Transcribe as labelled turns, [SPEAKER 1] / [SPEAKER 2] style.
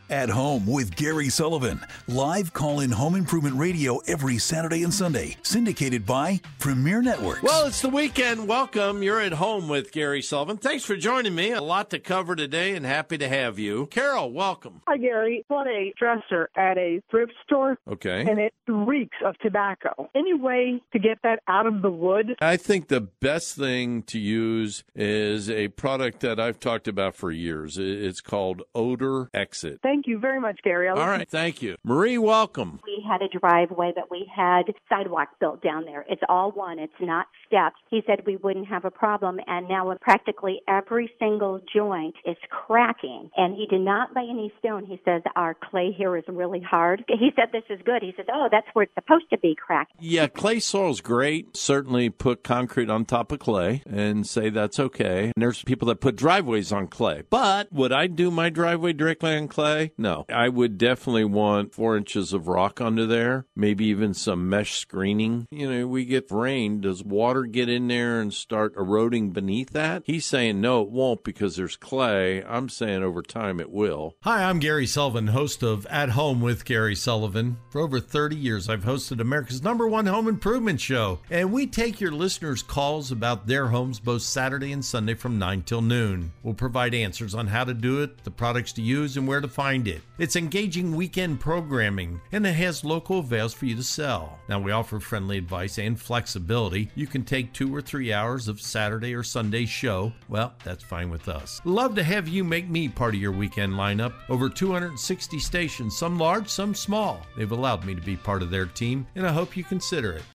[SPEAKER 1] At Home with Gary Sullivan. Live call-in home improvement radio every Saturday and Sunday. Syndicated by Premier Networks.
[SPEAKER 2] Well, it's the weekend. Welcome. You're at Home with Gary Sullivan. Thanks for joining me. A lot to cover today and happy to have you. Carol, welcome.
[SPEAKER 3] Hi, Gary. Bought a dresser at a thrift store.
[SPEAKER 2] Okay.
[SPEAKER 3] And it reeks of tobacco. Any way to get that out of the wood?
[SPEAKER 2] I think the best thing to use is a product that I've talked about for years. It's called Odor Exit.
[SPEAKER 3] Thank you very much, Gary.
[SPEAKER 2] All right. Thank you. Marie, welcome.
[SPEAKER 4] We had a driveway, but we had sidewalk built down there. It's all one. It's not steps. He said we wouldn't have a problem, and now practically every single joint is cracking. And he did not lay any stone. He says our clay here is really hard. He said this is good. He says, oh, that's where it's supposed to be cracked.
[SPEAKER 2] Yeah, clay soil's great. Certainly put concrete on top of clay and say that's okay. And there's people that put driveways on clay. But would I do my driveway directly on clay? No. I would definitely want 4 inches of rock under there, maybe even some mesh screening. You know, we get rain. Does water get in there and start eroding beneath that? He's saying no, it won't because there's clay. I'm saying over time it will.
[SPEAKER 5] Hi, I'm Gary Sullivan, host of At Home with Gary Sullivan. For over 30 years, I've hosted America's #1 home improvement show, and we take your listeners' calls about their homes both Saturday and Sunday from 9 till noon. We'll provide answers on how to do it, the products to use, and where to find it. It's engaging weekend programming, and it has local avails for you to sell. Now, we offer friendly advice and flexibility. You can take 2 or 3 hours of Saturday or Sunday show. Well, that's fine with us. Love to have you make me part of your weekend lineup. Over 260 stations, some large, some small. They've allowed me to be part of their team, and I hope you consider it.